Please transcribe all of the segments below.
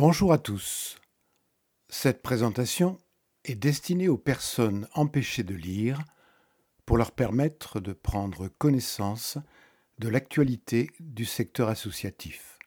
Bonjour à tous. Cette présentation est destinée aux personnes empêchées de lire pour leur permettre de prendre connaissance de l'actualité du secteur associatif.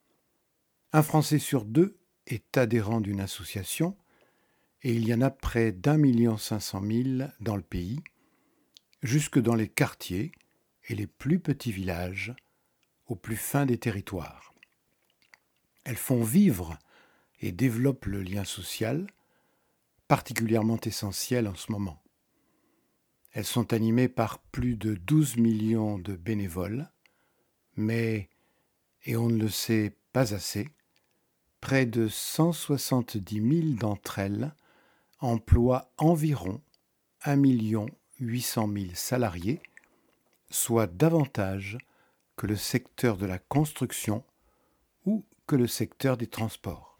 Un Français sur deux est adhérent d'une association et il y en a près d'1,5 million dans le pays, jusque dans les quartiers et les plus petits villages, au plus fin des territoires. Elles font vivre et développent le lien social, particulièrement essentiel en ce moment. Elles sont animées par plus de 12 millions de bénévoles, mais, et on ne le sait pas assez, près de 170 000 d'entre elles emploient environ 1 800 000 salariés, soit davantage que le secteur de la construction ou que le secteur des transports.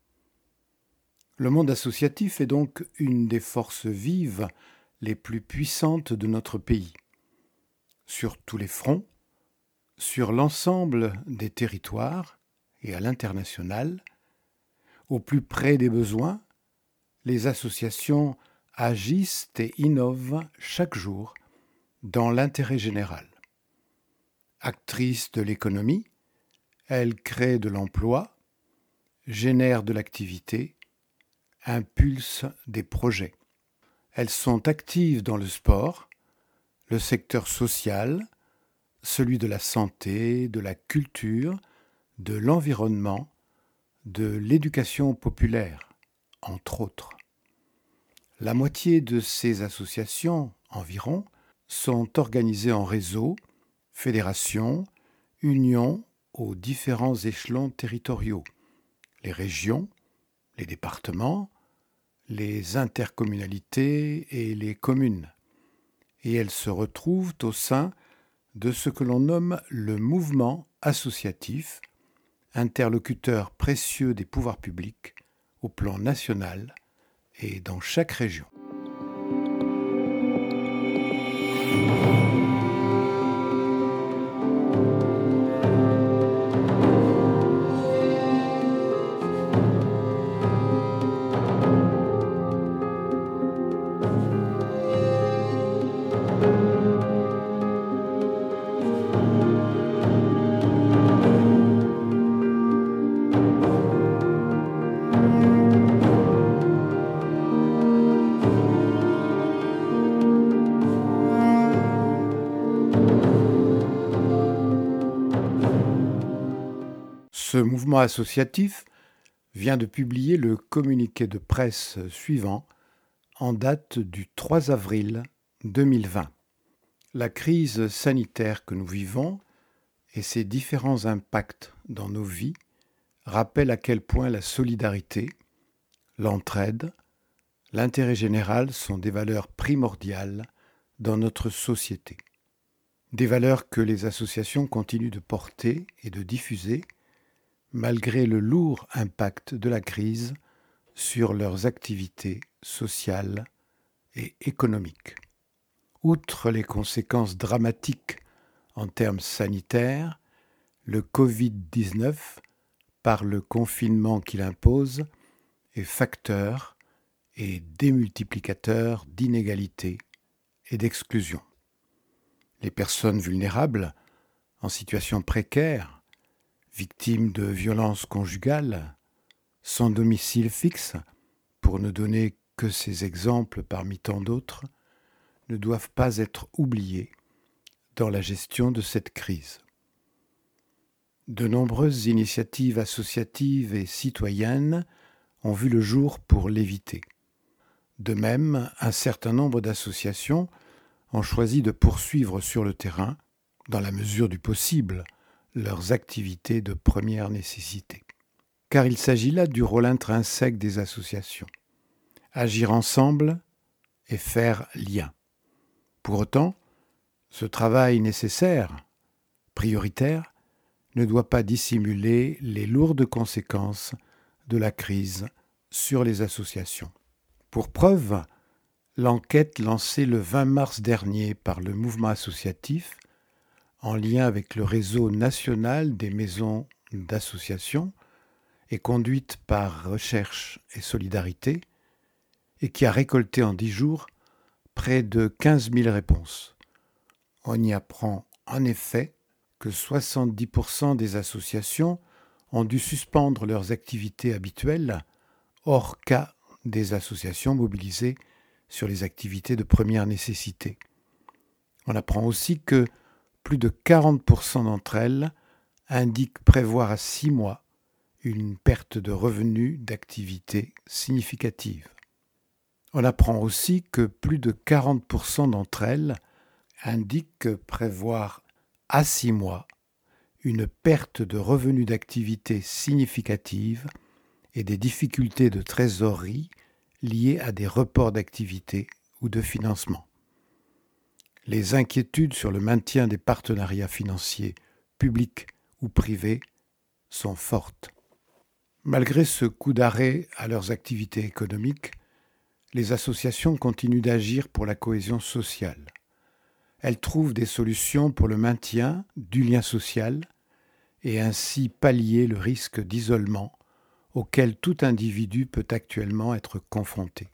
Le monde associatif est donc une des forces vives les plus puissantes de notre pays. Sur tous les fronts, sur l'ensemble des territoires et à l'international, au plus près des besoins, les associations agissent et innovent chaque jour dans l'intérêt général. Actrices de l'économie, elles créent de l'emploi, génèrent de l'activité, impulsent des projets. Elles sont actives dans le sport, le secteur social, celui de la santé, de la culture, de l'environnement, de l'éducation populaire, entre autres. La moitié de ces associations, environ, sont organisées en réseaux, fédérations, unions aux différents échelons territoriaux, les régions, les départements, les intercommunalités et les communes. Et elles se retrouvent au sein de ce que l'on nomme le mouvement associatif, interlocuteur précieux des pouvoirs publics au plan national et dans chaque région. Ce mouvement associatif vient de publier le communiqué de presse suivant en date du 3 avril 2020. La crise sanitaire que nous vivons et ses différents impacts dans nos vies rappellent à quel point la solidarité, l'entraide, l'intérêt général sont des valeurs primordiales dans notre société. Des valeurs que les associations continuent de porter et de diffuser malgré le lourd impact de la crise sur leurs activités sociales et économiques. Outre les conséquences dramatiques en termes sanitaires, le Covid-19, par le confinement qu'il impose, est facteur et démultiplicateur d'inégalités et d'exclusion. Les personnes vulnérables, en situation précaire, victimes de violences conjugales, sans domicile fixe, pour ne donner que ces exemples parmi tant d'autres, ne doivent pas être oubliées dans la gestion de cette crise. De nombreuses initiatives associatives et citoyennes ont vu le jour pour l'éviter. De même, un certain nombre d'associations ont choisi de poursuivre sur le terrain, dans la mesure du possible, leurs activités de première nécessité. Car il s'agit là du rôle intrinsèque des associations. Agir ensemble et faire lien. Pour autant, ce travail nécessaire, prioritaire, ne doit pas dissimuler les lourdes conséquences de la crise sur les associations. Pour preuve, l'enquête lancée le 20 mars dernier par le mouvement associatif, en lien avec le réseau national des maisons d'associations et conduite par Recherche et Solidarité et qui a récolté en 10 jours près de 15 000 réponses. On y apprend en effet que 70% des associations ont dû suspendre leurs activités habituelles, hors cas des associations mobilisées sur les activités de première nécessité. On apprend aussi que plus de 40% d'entre elles indiquent prévoir à 6 mois une perte de revenus d'activité significative. On apprend aussi que plus de 40% d'entre elles indiquent prévoir à 6 mois une perte de revenus d'activité significative et des difficultés de trésorerie liées à des reports d'activité ou de financement. Les inquiétudes sur le maintien des partenariats financiers publics ou privés sont fortes. Malgré ce coup d'arrêt à leurs activités économiques, les associations continuent d'agir pour la cohésion sociale. Elles trouvent des solutions pour le maintien du lien social et ainsi pallier le risque d'isolement auquel tout individu peut actuellement être confronté.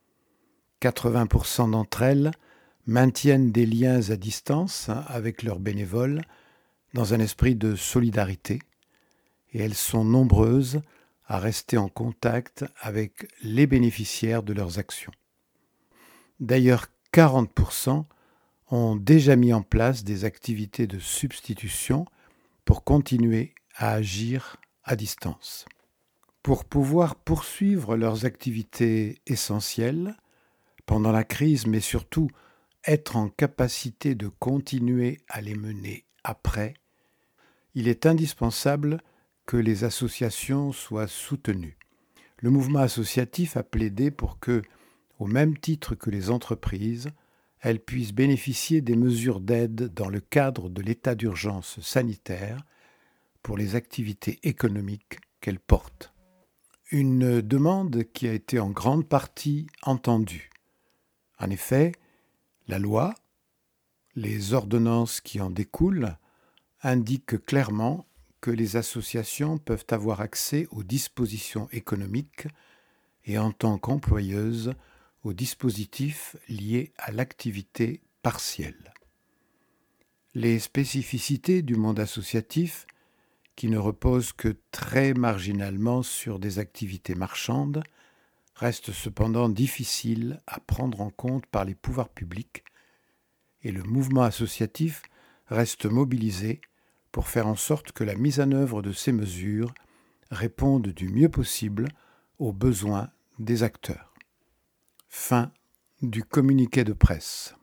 80% d'entre elles maintiennent des liens à distance avec leurs bénévoles dans un esprit de solidarité et elles sont nombreuses à rester en contact avec les bénéficiaires de leurs actions. D'ailleurs, 40% ont déjà mis en place des activités de substitution pour continuer à agir à distance. Pour pouvoir poursuivre leurs activités essentielles pendant la crise, mais surtout être en capacité de continuer à les mener après, il est indispensable que les associations soient soutenues. Le mouvement associatif a plaidé pour que, au même titre que les entreprises, elles puissent bénéficier des mesures d'aide dans le cadre de l'état d'urgence sanitaire pour les activités économiques qu'elles portent. Une demande qui a été en grande partie entendue. En effet, la loi, les ordonnances qui en découlent, indiquent clairement que les associations peuvent avoir accès aux dispositions économiques et en tant qu'employeuses aux dispositifs liés à l'activité partielle. Les spécificités du monde associatif, qui ne reposent que très marginalement sur des activités marchandes, restent cependant difficiles à prendre en compte par les pouvoirs publics et le mouvement associatif reste mobilisé pour faire en sorte que la mise en œuvre de ces mesures réponde du mieux possible aux besoins des acteurs. Fin du communiqué de presse.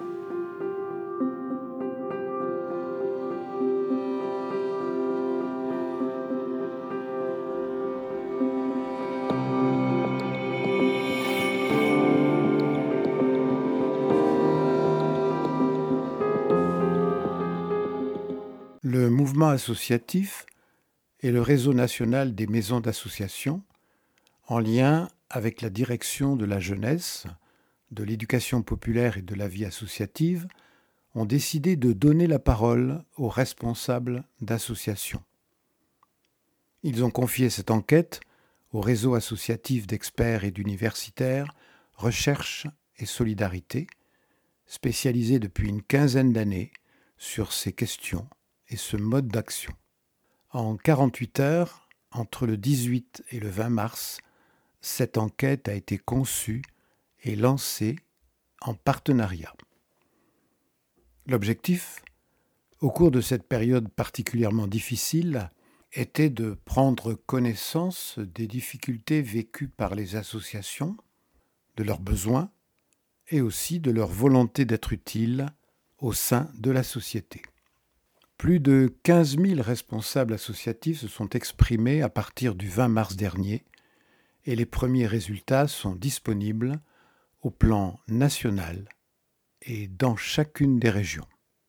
Le mouvement associatif est le réseau national des maisons d'association en lien avec la direction de la jeunesse, de l'éducation populaire et de la vie associative ont décidé de donner la parole aux responsables d'associations. Ils ont confié cette enquête au réseau associatif d'experts et d'universitaires Recherche et Solidarité, spécialisé depuis une quinzaine d'années sur ces questions et ce mode d'action. En 48 heures, entre le 18 et le 20 mars, cette enquête a été conçue et lancée en partenariat. L'objectif, au cours de cette période particulièrement difficile, était de prendre connaissance des difficultés vécues par les associations, de leurs besoins et aussi de leur volonté d'être utiles au sein de la société. Plus de 15 000 responsables associatifs se sont exprimés à partir du 20 mars dernier et les premiers résultats sont disponibles au plan national et dans chacune des régions.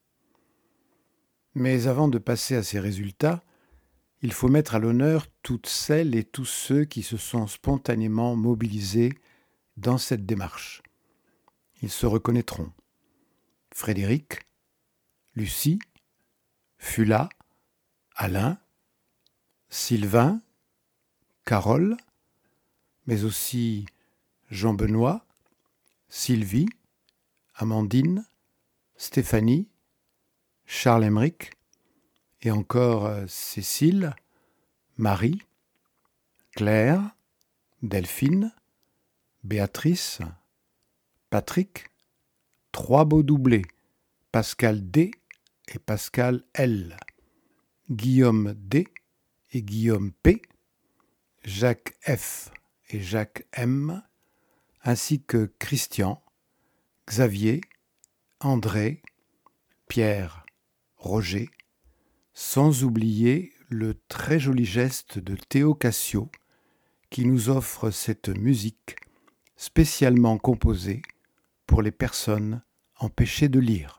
Mais avant de passer à ces résultats, il faut mettre à l'honneur toutes celles et tous ceux qui se sont spontanément mobilisés dans cette démarche. Ils se reconnaîtront. Frédéric, Lucie, Fula, Alain, Sylvain, Carole, mais aussi Jean-Benoît, Sylvie, Amandine, Stéphanie, Charles-Emeric et encore Cécile, Marie, Claire, Delphine, Béatrice, Patrick, trois beaux doublés, Pascal D et Pascal L, Guillaume D et Guillaume P, Jacques F et Jacques M, ainsi que Christian, Xavier, André, Pierre, Roger, sans oublier le très joli geste de Théo Cassio qui nous offre cette musique spécialement composée pour les personnes empêchées de lire.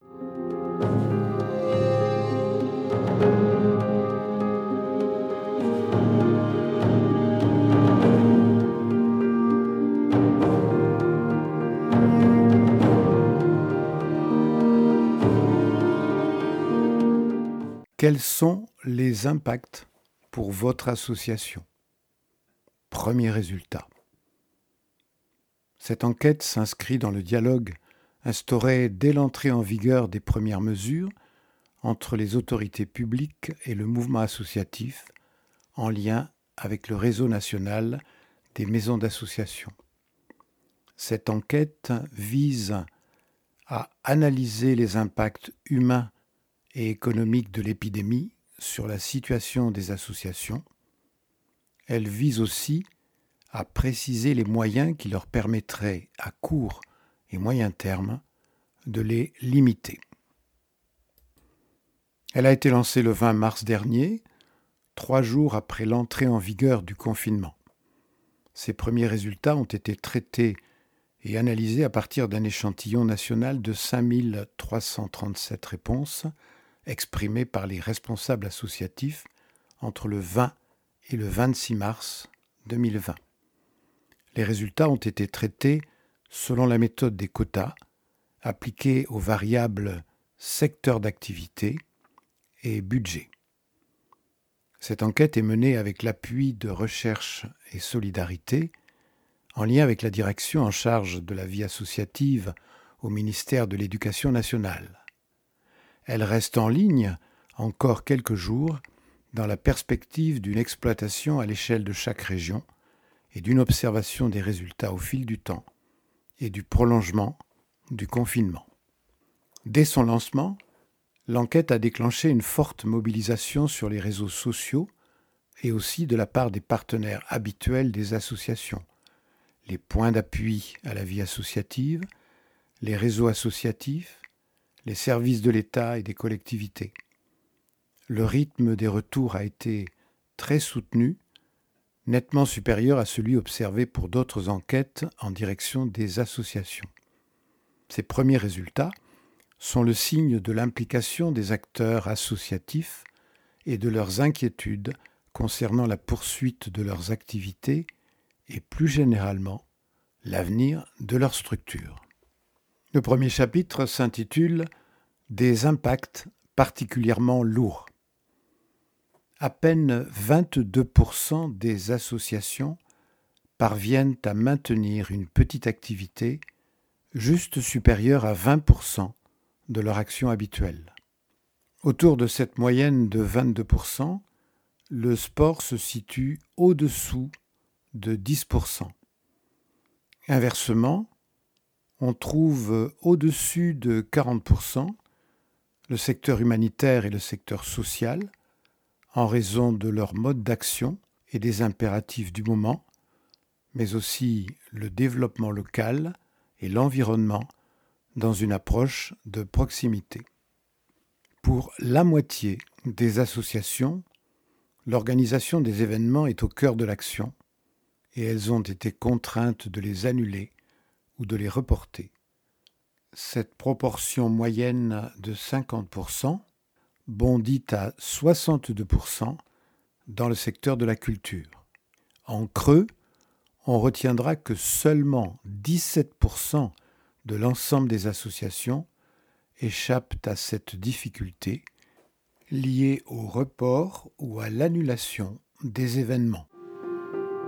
Quels sont les impacts pour votre association ? Premier résultat. Cette enquête s'inscrit dans le dialogue instauré dès l'entrée en vigueur des premières mesures entre les autorités publiques et le mouvement associatif en lien avec le réseau national des maisons d'association. Cette enquête vise à analyser les impacts humains et économique de l'épidémie sur la situation des associations. Elle vise aussi à préciser les moyens qui leur permettraient, à court et moyen terme, de les limiter. Elle a été lancée le 20 mars dernier, 3 jours après l'entrée en vigueur du confinement. Ses premiers résultats ont été traités et analysés à partir d'un échantillon national de 5337 réponses exprimés par les responsables associatifs entre le 20 et le 26 mars 2020. Les résultats ont été traités selon la méthode des quotas appliquée aux variables secteur d'activité et budget. Cette enquête est menée avec l'appui de Recherche et Solidarité en lien avec la direction en charge de la vie associative au ministère de l'Éducation nationale. Elle reste en ligne encore quelques jours dans la perspective d'une exploitation à l'échelle de chaque région et d'une observation des résultats au fil du temps et du prolongement du confinement. Dès son lancement, l'enquête a déclenché une forte mobilisation sur les réseaux sociaux et aussi de la part des partenaires habituels des associations, les points d'appui à la vie associative, les réseaux associatifs, les services de l'État et des collectivités. Le rythme des retours a été très soutenu, nettement supérieur à celui observé pour d'autres enquêtes en direction des associations. Ces premiers résultats sont le signe de l'implication des acteurs associatifs et de leurs inquiétudes concernant la poursuite de leurs activités et plus généralement l'avenir de leur structure. Le premier chapitre s'intitule « Des impacts particulièrement lourds ». À peine 22% des associations parviennent à maintenir une petite activité juste supérieure à 20% de leur action habituelle. Autour de cette moyenne de 22%, le sport se situe au-dessous de 10%. Inversement, on trouve au-dessus de 40% le secteur humanitaire et le secteur social en raison de leur mode d'action et des impératifs du moment, mais aussi le développement local et l'environnement dans une approche de proximité. Pour la moitié des associations, l'organisation des événements est au cœur de l'action et elles ont été contraintes de les annuler ou de les reporter. Cette proportion moyenne de 50% bondit à 62% dans le secteur de la culture. En creux, on retiendra que seulement 17% de l'ensemble des associations échappent à cette difficulté liée au report ou à l'annulation des événements.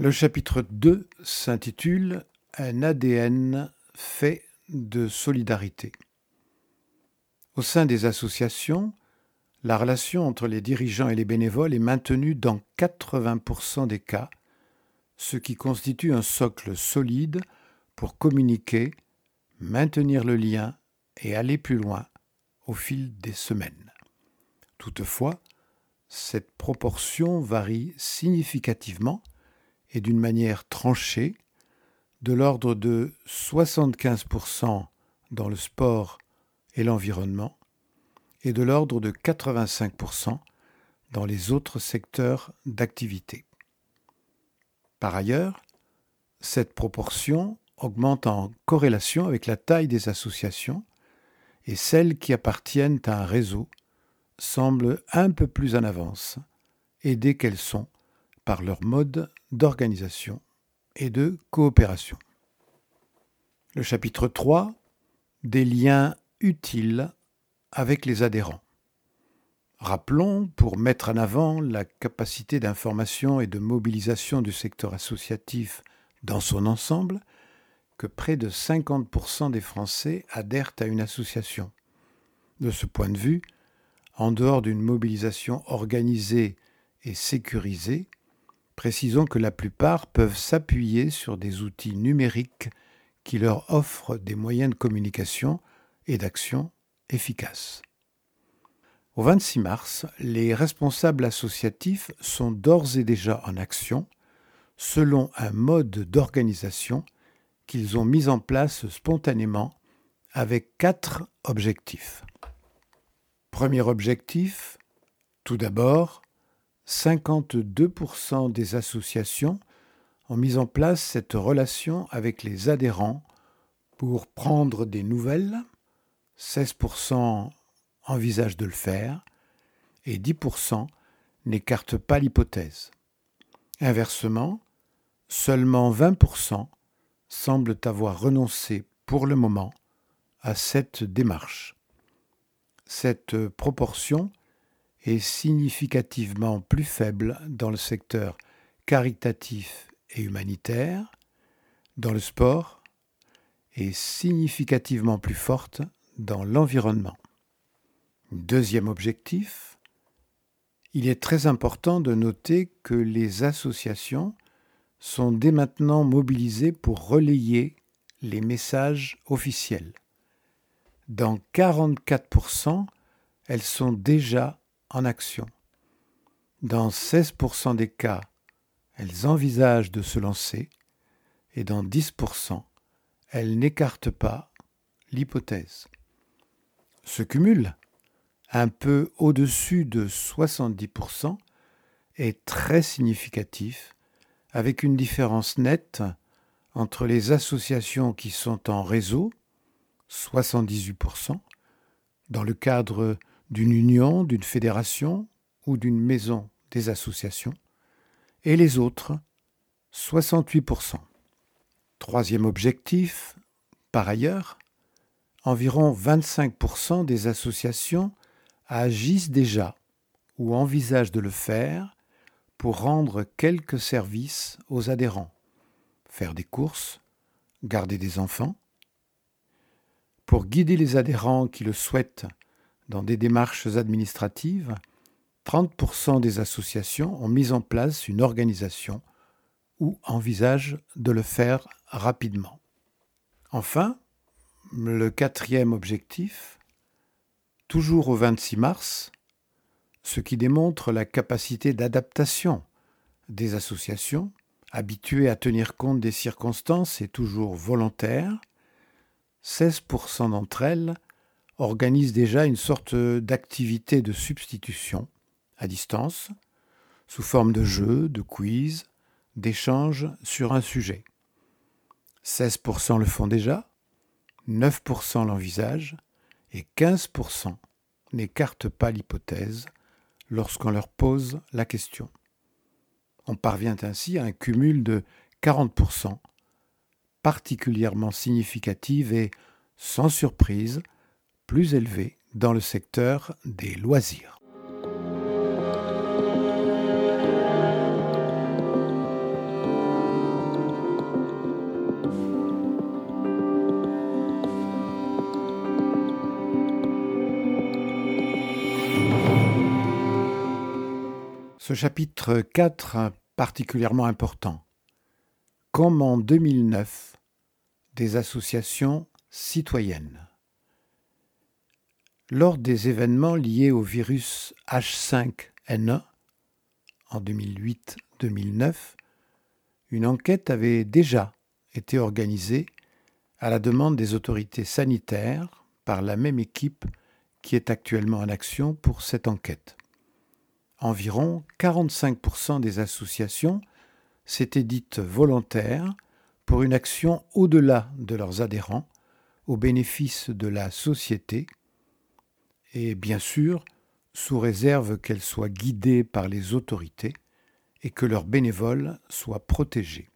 Le chapitre 2 s'intitule « Un ADN fait de solidarité ». Au sein des associations, la relation entre les dirigeants et les bénévoles est maintenue dans 80% des cas, ce qui constitue un socle solide pour communiquer, maintenir le lien et aller plus loin au fil des semaines. Toutefois, cette proportion varie significativement et d'une manière tranchée, de l'ordre de 75% dans le sport et l'environnement et de l'ordre de 85% dans les autres secteurs d'activité. Par ailleurs, cette proportion augmente en corrélation avec la taille des associations et celles qui appartiennent à un réseau semblent un peu plus en avance, aidées qu'elles sont par leur mode d'organisation et de coopération. Le chapitre 3, des liens utiles avec les adhérents. Rappelons, pour mettre en avant la capacité d'information et de mobilisation du secteur associatif dans son ensemble, que près de 50% des Français adhèrent à une association. De ce point de vue, en dehors d'une mobilisation organisée et sécurisée, précisons que la plupart peuvent s'appuyer sur des outils numériques qui leur offrent des moyens de communication et d'action efficaces. Au 26 mars, les responsables associatifs sont d'ores et déjà en action selon un mode d'organisation qu'ils ont mis en place spontanément avec 4 objectifs. Premier objectif, tout d'abord, 52% des associations ont mis en place cette relation avec les adhérents pour prendre des nouvelles, 16% envisagent de le faire et 10% n'écartent pas l'hypothèse. Inversement, seulement 20% semblent avoir renoncé pour le moment à cette démarche. Cette proportion est significativement plus faible dans le secteur caritatif et humanitaire, dans le sport, et significativement plus forte dans l'environnement. Deuxième objectif, il est très important de noter que les associations sont dès maintenant mobilisées pour relayer les messages officiels. Dans 44%, elles sont déjà en action. Dans 16% des cas, elles envisagent de se lancer et dans 10%, elles n'écartent pas l'hypothèse. Ce cumul, un peu au-dessus de 70%, est très significatif, avec une différence nette entre les associations qui sont en réseau, 78%, dans le cadre d'une union, d'une fédération ou d'une maison des associations, et les autres, 68%. Troisième objectif, par ailleurs, environ 25% des associations agissent déjà ou envisagent de le faire pour rendre quelques services aux adhérents, faire des courses, garder des enfants. Pour guider les adhérents qui le souhaitent dans des démarches administratives, 30% des associations ont mis en place une organisation ou envisagent de le faire rapidement. Enfin, le quatrième objectif, toujours au 26 mars, ce qui démontre la capacité d'adaptation des associations, habituées à tenir compte des circonstances et toujours volontaires, 16% d'entre elles organisent déjà une sorte d'activité de substitution à distance, sous forme de jeux, de quiz, d'échanges sur un sujet. 16% le font déjà, 9% l'envisagent et 15% n'écartent pas l'hypothèse lorsqu'on leur pose la question. On parvient ainsi à un cumul de 40%, particulièrement significative et, sans surprise, plus élevé dans le secteur des loisirs. Ce chapitre 4 particulièrement important. Comme en 2009, des associations citoyennes. Lors des événements liés au virus H5N1 en 2008-2009, une enquête avait déjà été organisée à la demande des autorités sanitaires par la même équipe qui est actuellement en action pour cette enquête. Environ 45% des associations s'étaient dites volontaires pour une action au-delà de leurs adhérents, au bénéfice de la société, et bien sûr, sous réserve qu'elles soient guidées par les autorités et que leurs bénévoles soient protégés.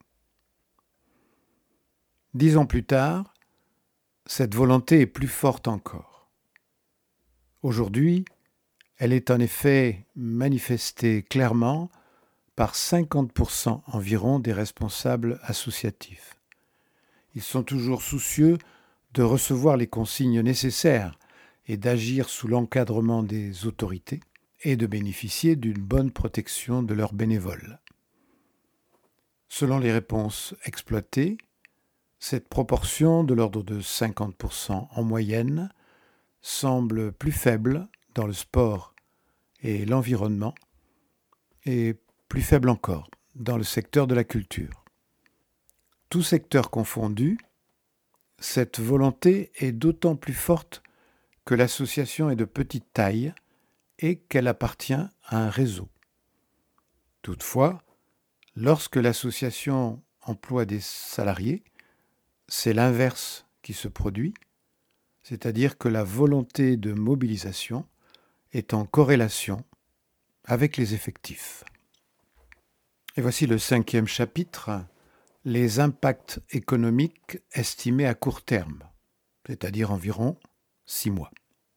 10 ans plus tard, cette volonté est plus forte encore. Aujourd'hui, elle est en effet manifestée clairement par 50% environ des responsables associatifs. Ils sont toujours soucieux de recevoir les consignes nécessaires et d'agir sous l'encadrement des autorités et de bénéficier d'une bonne protection de leurs bénévoles. Selon les réponses exploitées, cette proportion de l'ordre de 50% en moyenne semble plus faible dans le sport et l'environnement et plus faible encore dans le secteur de la culture. Tous secteurs confondus, cette volonté est d'autant plus forte que l'association est de petite taille et qu'elle appartient à un réseau. Toutefois, lorsque l'association emploie des salariés, c'est l'inverse qui se produit, c'est-à-dire que la volonté de mobilisation est en corrélation avec les effectifs. Et voici le 5e chapitre, les impacts économiques estimés à court terme, c'est-à-dire environ 6 mois.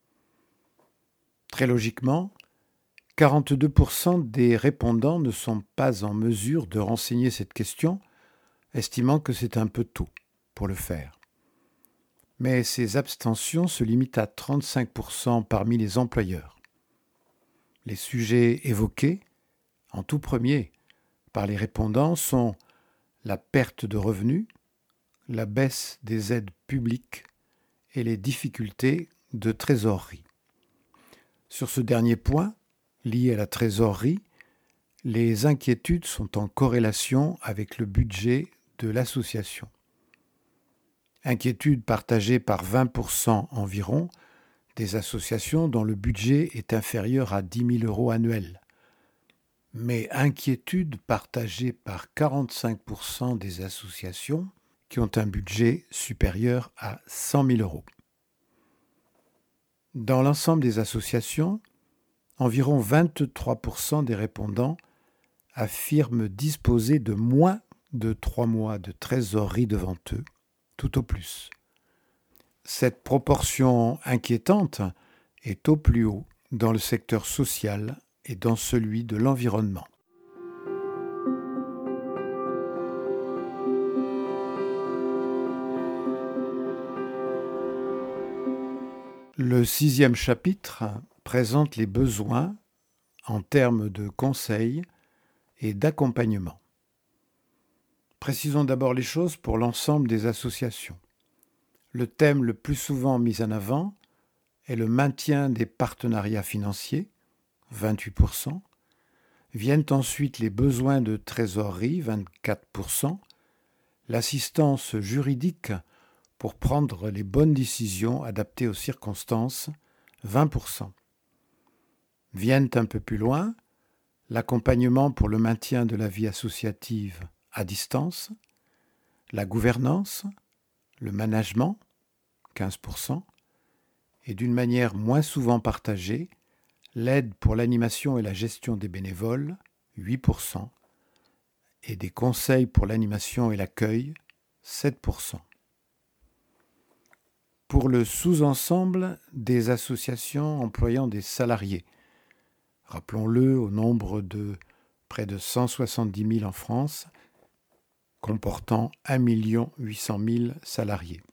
Très logiquement, 42% des répondants ne sont pas en mesure de renseigner cette question, estimant que c'est un peu tôt pour le faire. Mais ces abstentions se limitent à 35% parmi les employeurs. Les sujets évoqués, en tout premier, par les répondants sont la perte de revenus, la baisse des aides publiques et les difficultés de trésorerie. Sur ce dernier point, lié à la trésorerie, les inquiétudes sont en corrélation avec le budget de l'association. Inquiétude partagée par 20% environ des associations dont le budget est inférieur à 10 000 € annuels. Mais inquiétude partagée par 45% des associations qui ont un budget supérieur à 100 000 €. Dans l'ensemble des associations, environ 23% des répondants affirment disposer de moins de 3 mois de trésorerie devant eux, tout au plus. Cette proportion inquiétante est au plus haut dans le secteur social et dans celui de l'environnement. Le 6e chapitre présente les besoins en termes de conseils et d'accompagnement. Précisons d'abord les choses pour l'ensemble des associations. Le thème le plus souvent mis en avant est le maintien des partenariats financiers, 28%. Viennent ensuite les besoins de trésorerie, 24%. L'assistance juridique pour prendre les bonnes décisions adaptées aux circonstances, 20%. Viennent un peu plus loin l'accompagnement pour le maintien de la vie associative à distance, la gouvernance, le management, 15%, et d'une manière moins souvent partagée, l'aide pour l'animation et la gestion des bénévoles, 8%, et des conseils pour l'animation et l'accueil, 7%. Pour le sous-ensemble des associations employant des salariés, rappelons-le au nombre de près de 170 000 en France, comportant 1 800 000 salariés.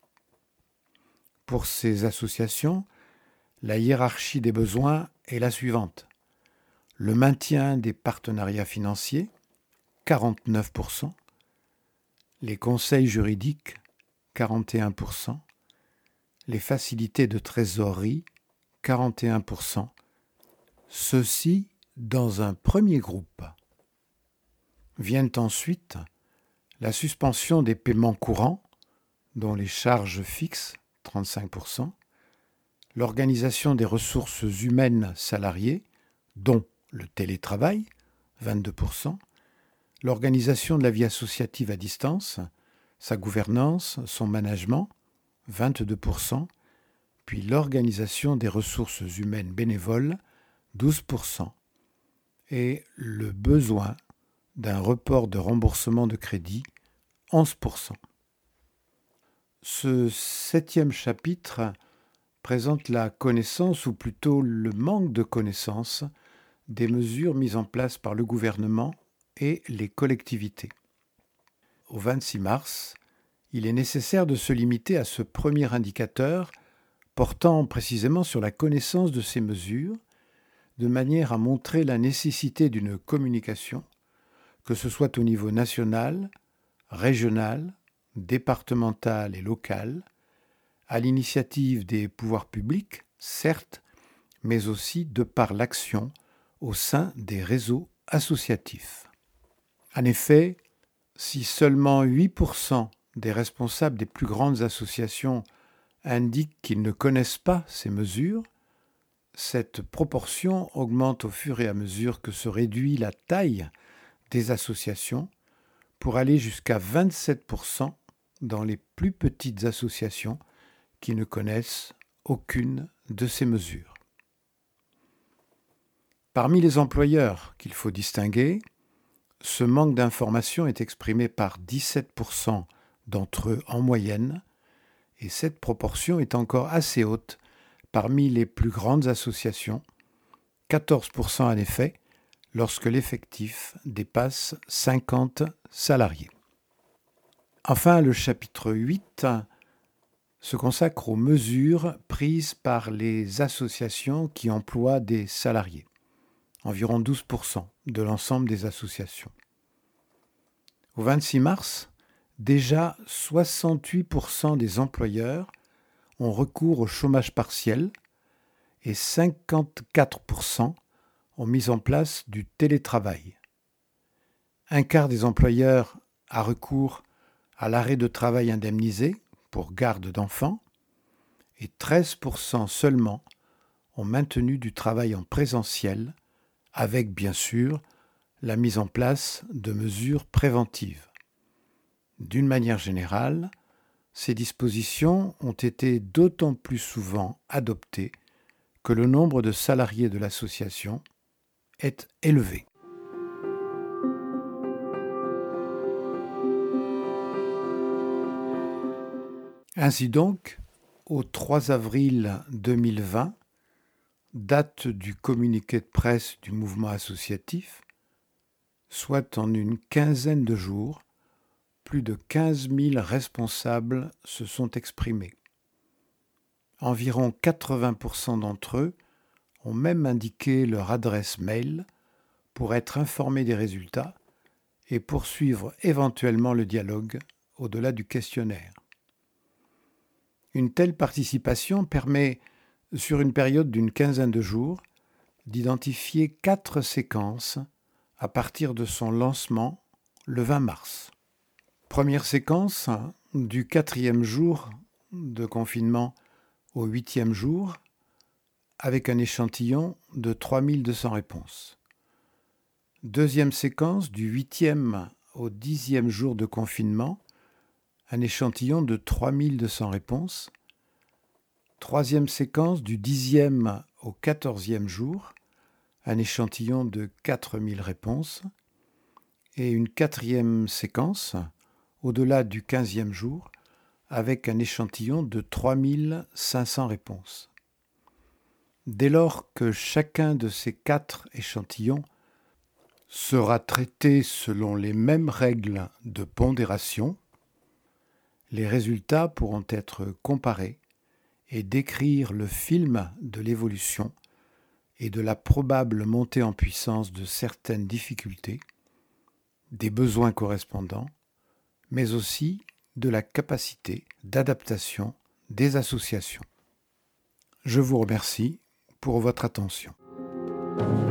Pour ces associations, la hiérarchie des besoins est la suivante. le maintien des partenariats financiers, 49%, les conseils juridiques, 41%, les facilités de trésorerie, 41%. Ceci dans un premier groupe. Viennent ensuite la suspension des paiements courants, dont les charges fixes, 35%, l'organisation des ressources humaines salariées, dont le télétravail, 22%, l'organisation de la vie associative à distance, sa gouvernance, son management, 22%, puis l'organisation des ressources humaines bénévoles, 12%, et le besoin d'un report de remboursement de crédit, 11%. Ce 7e chapitre présente la connaissance, ou plutôt le manque de connaissance, des mesures mises en place par le gouvernement et les collectivités. Au 26 mars, il est nécessaire de se limiter à ce premier indicateur portant précisément sur la connaissance de ces mesures, de manière à montrer la nécessité d'une communication, que ce soit au niveau national, régional, départemental et local, à l'initiative des pouvoirs publics, certes, mais aussi de par l'action au sein des réseaux associatifs. En effet, si seulement 8% des responsables des plus grandes associations indiquent qu'ils ne connaissent pas ces mesures, cette proportion augmente au fur et à mesure que se réduit la taille des associations pour aller jusqu'à 27% dans les plus petites associations qui ne connaissent aucune de ces mesures. Parmi les employeurs qu'il faut distinguer, ce manque d'information est exprimé par 17% d'entre eux en moyenne, et cette proportion est encore assez haute parmi les plus grandes associations, 14% en effet, lorsque l'effectif dépasse 50 salariés. Enfin, le chapitre 8 se consacre aux mesures prises par les associations qui emploient des salariés, environ 12% de l'ensemble des associations. Au 26 mars, déjà 68% des employeurs ont recours au chômage partiel et 54% ont mis en place du télétravail. Un quart des employeurs a recours à l'arrêt de travail indemnisé pour garde d'enfants et 13% seulement ont maintenu du travail en présentiel avec, bien sûr, la mise en place de mesures préventives. D'une manière générale, ces dispositions ont été d'autant plus souvent adoptées que le nombre de salariés de l'association est élevé. Ainsi donc, au 3 avril 2020, date du communiqué de presse du mouvement associatif, soit en une quinzaine de jours, plus de 15 000 responsables se sont exprimés. Environ 80% d'entre eux ont même indiqué leur adresse mail pour être informés des résultats et poursuivre éventuellement le dialogue au-delà du questionnaire. Une telle participation permet, sur une période d'une quinzaine de jours, d'identifier 4 séquences à partir de son lancement le 20 mars. Première séquence, du 4e jour de confinement au 8e jour, avec un échantillon de 3200 réponses. Deuxième séquence, du 8e au 10e jour de confinement, un échantillon de 3200 réponses. Troisième séquence, du 10e au 14e jour, un échantillon de 4000 réponses. Et une quatrième séquence, au-delà du 15e jour, avec un échantillon de 3500 réponses. Dès lors que chacun de ces 4 échantillons sera traité selon les mêmes règles de pondération, les résultats pourront être comparés et décrire le film de l'évolution et de la probable montée en puissance de certaines difficultés, des besoins correspondants, mais aussi de la capacité d'adaptation des associations. Je vous remercie pour votre attention.